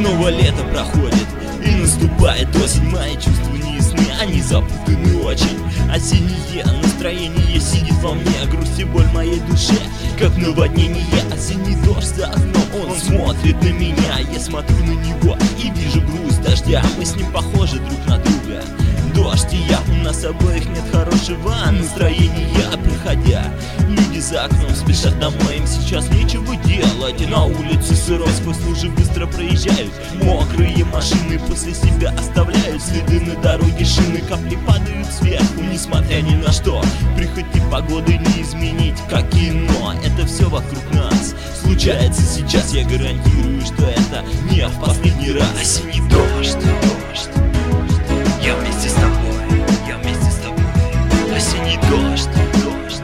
Снова лето проходит, и наступает осень. Мои чувства неясны, они запутаны очень. Осеннее настроение сидит во мне, грусть и боль в моей душе, как наводнение. Осенний дождь за окном, он смотрит на меня. Я смотрю на него и вижу грусть дождя. Мы с ним похожи друг на друга. Дождь и я, у нас обоих нет хорошего настроения. Проходя, люди за окном спешат домой, им сейчас нечего делать. И на улице сырой, сквозь лужи быстро проезжают мокрые машины, после себя оставляют следы на дороге, шины. Капли падают сверху, несмотря ни на что. Прихоти погоды не изменить, как кино. Это все вокруг нас случается сейчас. Я гарантирую, что это не в последний раз. Осенний дождь, дождь. Я вместе с тобой, я вместе с тобой. Осенний дождь, дождь.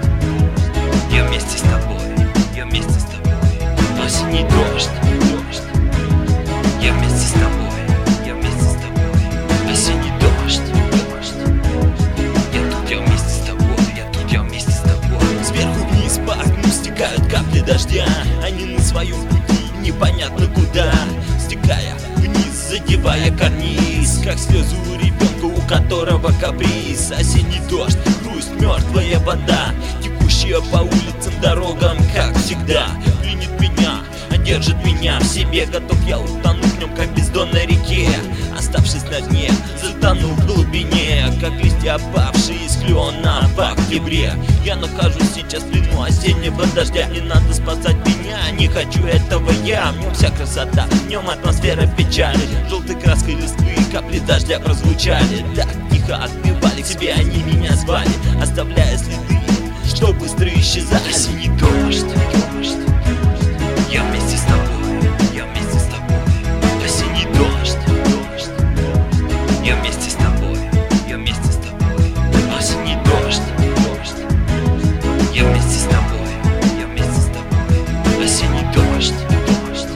Я вместе с тобой, я вместе с тобой. Осенний дождь, дождь. Я вместе с тобой, я вместе с тобой. Осенний дождь, дождь. Я тут, я вместе с тобой, я тут, я вместе с тобой. Сверху вниз по окну стекают капли дождя. Они на своем пути непонятно куда, стекая вниз, задевая карниз, как слезы у ребенка, у которого каприз. Осенний дождь, грусть, мертвая вода, текущая по улицам, дорогам, как всегда. Клинит меня, держит меня в себе, готов я утонуть в нем, как в бездонной реке. Оставшись на дне, затону в глубине, как листья опавшие из клена в октябре. Я нахожусь сейчас в плену осеннего дождя. Не надо спасать меня, не хочу этого я. В нем вся красота, в нем атмосфера печали. Желтой краской листвы капли дождя прозвучали. Так тихо отпевали, к себе они меня звали, оставляя следы, что быстро исчезали. Осенний дождь, дождь. Я вместе с тобой, я вместе с тобой. Осенний дождь, дождь. Я вместе с тобой, я вместе с тобой. Осенний дождь, дождь. Я вместе с тобой, я вместе с тобой. Осенний дождь, дождь.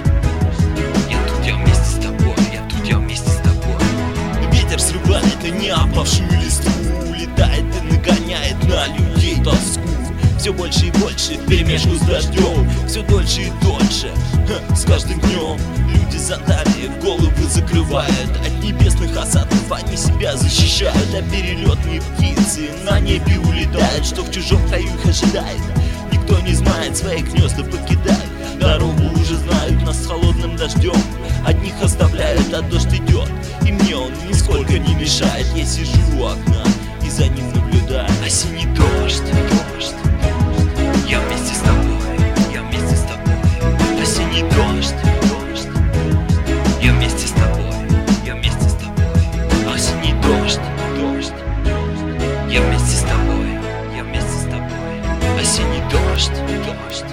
Я тут, я вместе с тобой, я тут, я вместе с тобой. Ветер срывает и не опавшую листву, улетает и нагоняет на людей тоску. Все больше и больше вперемешку с дождем, все дольше и дольше. С каждым днем люди задали, головы закрывают от небесных осадков, они себя защищают. А перелетные птицы на небе улетают, что в чужом краю их ожидает. Никто не знает, свои гнезда покидают, дорогу уже знают нас с холодным дождем. Одних оставляют, а дождь идет, и мне он нисколько не мешает. Я сижу у окна и за ним наблюдаю. Осенний дождь, дождь. Я вместе с тобой, я вместе с тобой. Осенний дождь, дождь. Я вместе с тобой, я вместе с тобой. Осенний дождь, дождь. Я вместе с тобой, я вместе с тобой. Осенний дождь, дождь.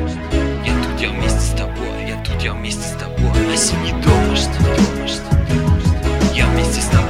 Я тут, я вместе с тобой, я тут, я вместе с тобой. Осенний дождь, дождь. Я вместе с тобой.